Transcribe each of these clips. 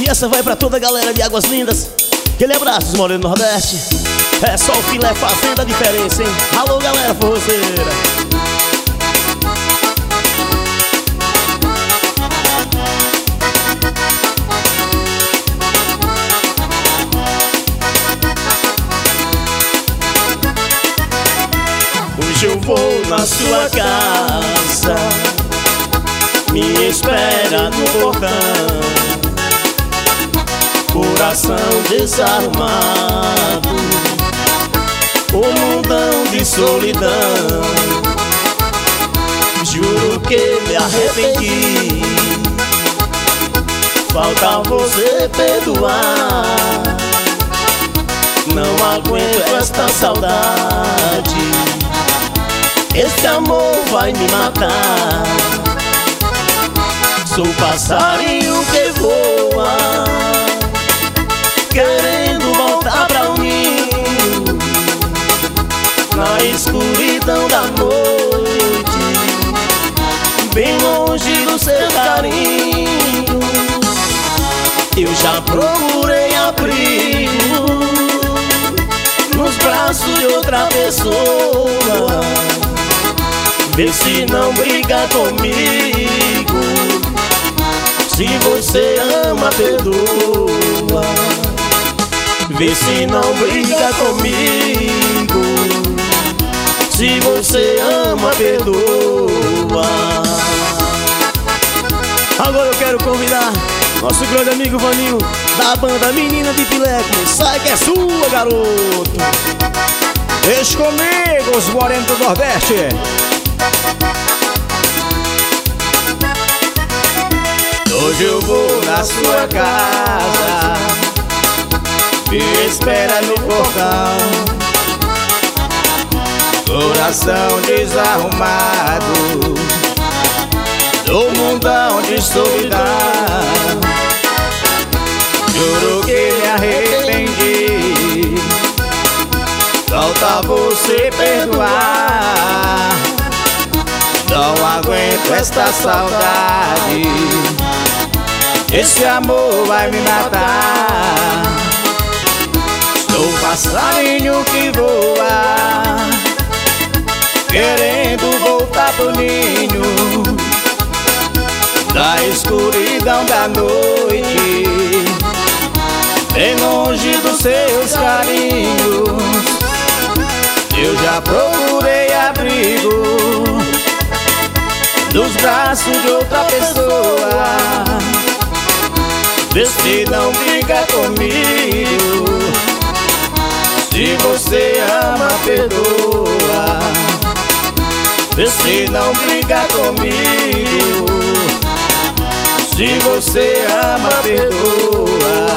essa vai pra toda a galera de Águas Lindas. Aquele abraço, Moreno Nordeste. É só o filé fazendo a diferença, hein? Alô, galera forrozeira. Hoje eu vou na sua casa, me espera no portão. Coração desarmado, um mundão de solidão. Juro que me arrependi, falta você perdoar. Não aguento esta saudade, esse amor vai me matar. Sou passarinho que voa, querendo voltar pra um ninho, na escuridão da noite, bem longe do seu carinho. Eu já procurei abrigo nos braços de outra pessoa. Vê se não briga comigo, se você ama, perdoa. Vê se não briga comigo, se você ama, perdoa. Agora eu quero convidar nosso grande amigo Vaninho, da banda Menina de Pileque. Sai que é sua, garoto. Deixa comigo, os morenos do Nordeste. Hoje eu vou na sua casa, me espera no portão. Coração desarrumado, do mundão de solidão. Juro que me arrependi, falta você perdoar. Não aguento esta saudade, esse amor vai me matar. Sou passarinho que voa, querendo voltar pro ninho, da escuridão da noite, bem longe dos seus carinhos. Eu já procurei abrigo nos braços de outra pessoa. Vê se não briga comigo, se você ama, perdoa. Vê se não briga comigo, se você ama, perdoa.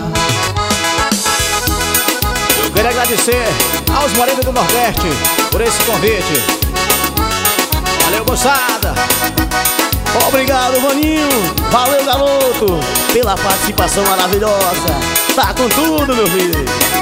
Eu quero agradecer aos morenos do Nordeste por esse convite. Valeu, moçada. Obrigado, Vaninho. Valeu, garoto, pela participação maravilhosa. Tá com tudo, meu filho.